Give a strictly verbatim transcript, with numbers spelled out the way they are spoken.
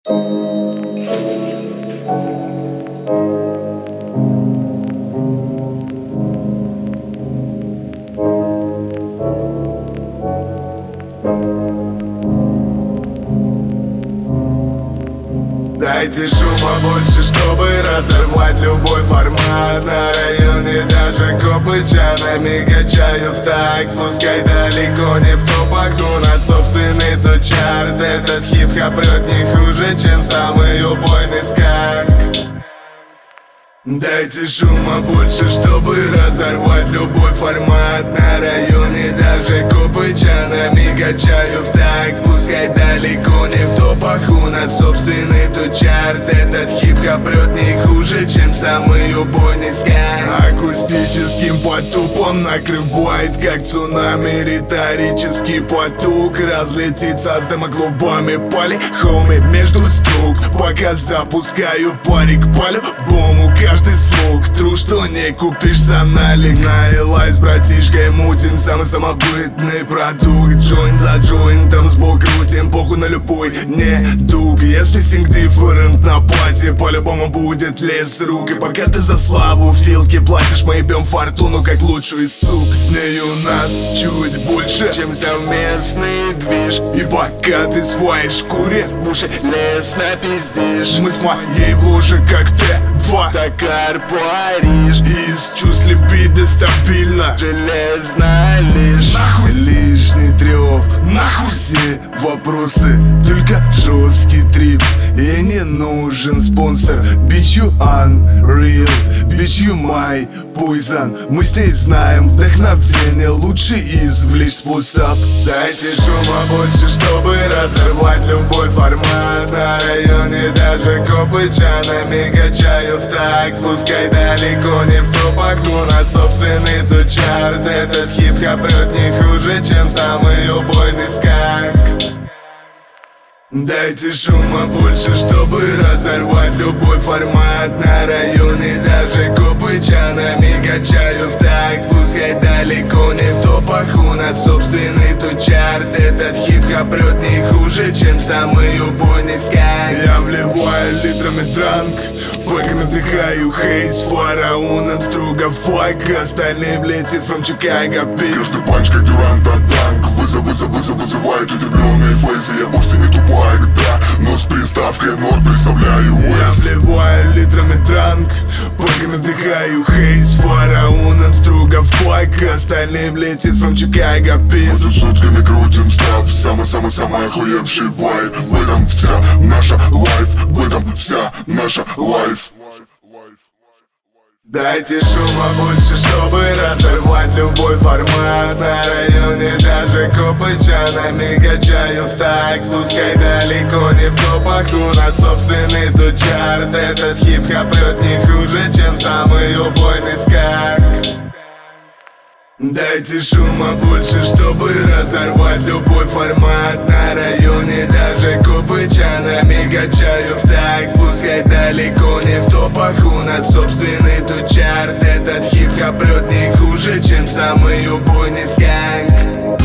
Дайте шума больше, чтобы разорвать любой формат. На районе даже копы чанами качают в такт. Пускай далеко не в топах, у нас собственный тот чарт. Этот хип-хоп прет не хуже, чем самый убойный сканк. Дайте шума больше, чтобы разорвать любой формат. На районе даже копы чанами качают в такт. Пускай далеко не в топах, у нас собственный тот чарт. Этот хип-хоп прет не хуже, чем самый убойный сканк. Акустическим потупом накрывает, как цунами. Риторический поток разлетится с дымоклубами. Пали, хоми, между строк. Пока запускаю парик, по-любому каждый слог. Тру, что не купишь за налик. На Элай с братишкой мутим самый самобытный продукт. Джойнт за джойнтом сбоку крутим, похуй на любой недуг. Если синг дифферент на пати, по-любому будет лес рук. И пока ты за славу в филке платишь, мы ебем фортуну как лучшую из сук. С ней у нас чуть больше, чем совместный движ. И пока ты в своей шкуре в уши лес напиздишь, мы с моей в луже как Т два Токар Париж. Из чувств либидо стабильно, железно лишь. Нахуй лишний трёп, нахуй все вопросы, только жесткий трип. И не нужен спонсор. Bitch you unreal, bitch you my poison. Мы с ней знаем вдохновение, лучше извлечь способ. Дайте шума больше, чтобы разорвать любой формат. На районе даже копы чанами качают в такт. Пускай далеко не в топах, у нас собственный тот чарт. Этот хип-хоп прет не хуже, чем самый убойный сканк. Дайте шума больше, чтобы разорвать любой формат. На районе даже копы чанами качают в такт. Пускай далеко не в топах, у нас собственный тот чарт. Этот хип-хоп прет не хуже, чем самый убойный сканк. Я вливаю литрами дранк, пэками вдыхаю хейс. Фараоном строго флаг, остальным летит from Chicago Peace. Каждый панч как Дюранта танк. Вызов, вызов, вызов, вызывает удивленные фейсы. Я вовсе не тупой, да, но с приставкой ноль представляю Я Уэст. вливаю литрами дранк, пэками вдыхаю хейс. Фараоном строго флаг, остальным летит from Chicago Peace. Мы тут сутками крутим став, самый-самый-самый охуевший вайб. В этом вся наша лайф, в этом вся наша лайф. Дайте шума больше, чтобы разорвать любой формат. На районе даже копы чанами качают в такт. Пускай далеко не в топах, у нас собственный тот чарт. Этот хип-хоп прет не хуже, чем самый убойный сканк. Дайте шума больше, чтобы разорвать любой формат. На районе даже копы чанами качают в такт. Пускай далеко не в топах, у нас собственный тот чарт. Этот хип-хоп прет не хуже, чем самый убойный сканк.